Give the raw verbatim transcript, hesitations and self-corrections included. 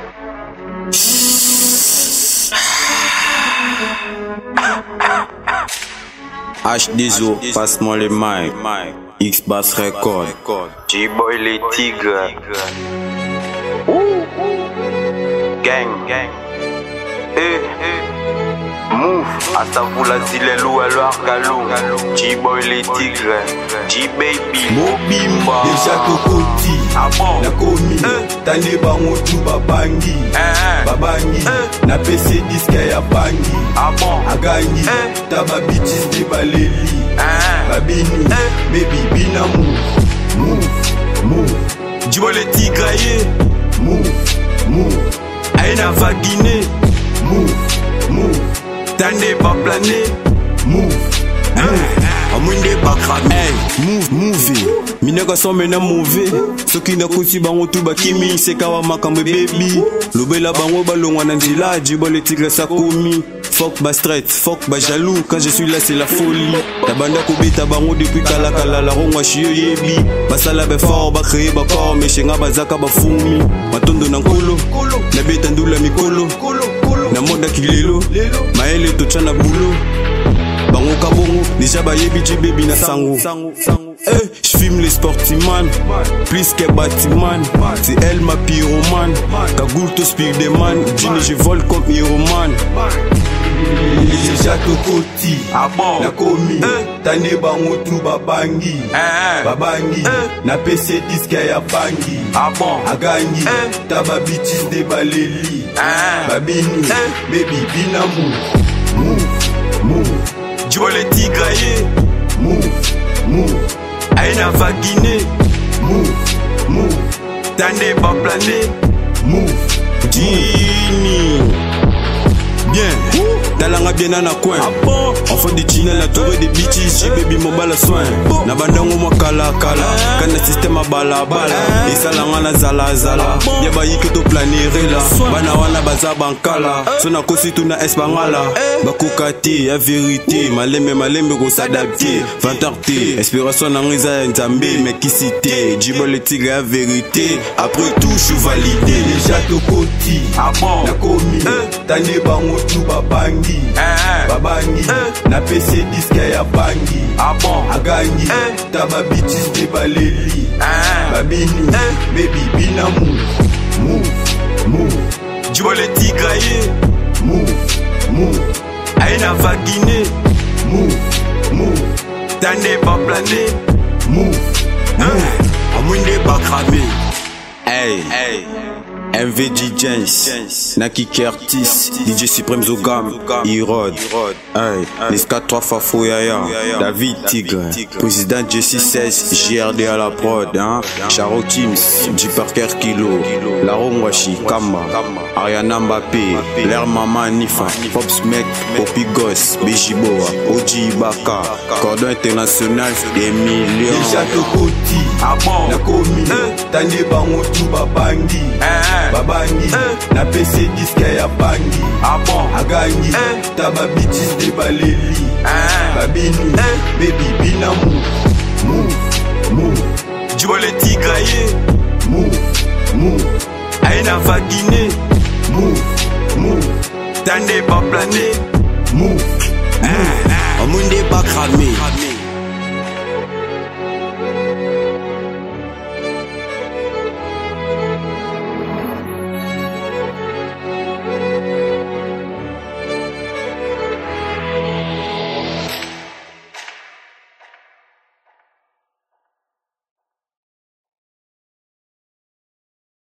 H D Z O, passe-moi les mics. X-Bass Record. J-Boy les tigres. Gang, gang. Eh, eh. Move. Asavula zilelu alo argalou. J-Boy les tigres. J-Baby. Mobimba. Déjà Kokoti. Ah bon? Na komi. Tane bango tu babangi. Babangi. Na P C disque ya bangi. Ah bon? Agangi. Taba bitches de baleli. Babini. Baby bina move. Move. Move. J-Boy les tigres yeah. Move. Move. Aina vagine. Move. Move. Tane ba plané. Move. Amwinde bakrami. Hey, move, move. Mineka so mena move. Soki na kusi bango tu bakimi seka wa makambe baby. Lobela bango balongwa na nzila J-Boy les tigres sa komi. Fuck ba straight, fuck ba jaloux. Quand je suis là c'est la folie. Ta banda kubita bango depuis kala kala la rongwa shio yebi. Basala be fort ba créer ba corps mais shenga bazaka ba fumi. Matondo na nkolo. Na beta ndula mikolo. Na moda kilelo. Maele to chana boulot. Bango kabongo, déjà ba yebi J-Baby na sango. Eh, j'fume les sportiman, plus que batiman. C'est elle ma pyromane. Cagoule to speak de man, Gini je vole comme Hiroman. Déjà Kokoti. Ah bon? Na komi. Tane bango tu babangi. Babangi. Na P C disque ya bangi. Ah bon? Agangi. Taba bitches de baleli. Babini. Baby bina move. Move. Move. J-Boy les tigres yeah. Move. Move. Aina vagine. Move. Move. Tane ba plané. Move. Gini. Bien. Talanga bien na coin. Enfant de China la touré des bitches. J-Baby mon bala soin. Na bandango mo kala kala. Kana système a bala bala. Et salanga na zala zala. Yaba yike to planere la. Bana wana baza bankala. Sona kosi tu na espangala. Bakokati ya vérité. Malembe malembe ko s'adapter. Vantarté. Inspiration na ngiza ya nzambe. Mais qui cité. J-Boy les tigres ya vérité. Après tout je suis validé. Déjà Kokoti. Ah bon? Na komi. Tane bango tu babangi. Babangi. Na P C disque ya bangi. Ah bon? Agangi. Taba bitches de baleli. Babini. Baby bina move. Move. Move. J-Boy les tigres yeah. Move. Move. Aina vagine. Move. Move. Tane ba plané. Move. Amwinde bakrami. Hey, hey. M V G James, Naki Kertis, D J Supreme Zogam, Irod, hey, Niska trois Fafo Yaya, David Tigre, Président Jesse seize, J R D à la prod, hein, Charo Teams, J Parker Kilo, Laron Washi, Kamba, Ariana Mbappé, L'air Mama Nifa, Pop Smek, Poppy Goss, Bejiboa, Oji Ibaka, Cordon International, des millions. Déjà Kokoti, ah bon? Na komi, Tane bango tu babangi. Babangi. Na P C disque ya bangi. Ah bon? Agangi. Taba bitches de baleli. Babini. Baby bina move. Move. Move. J-Boy les tigres yeah. Move. Move. Aina vagine. Move. Move. Tane ba plané. Move. Amwinde bakrami.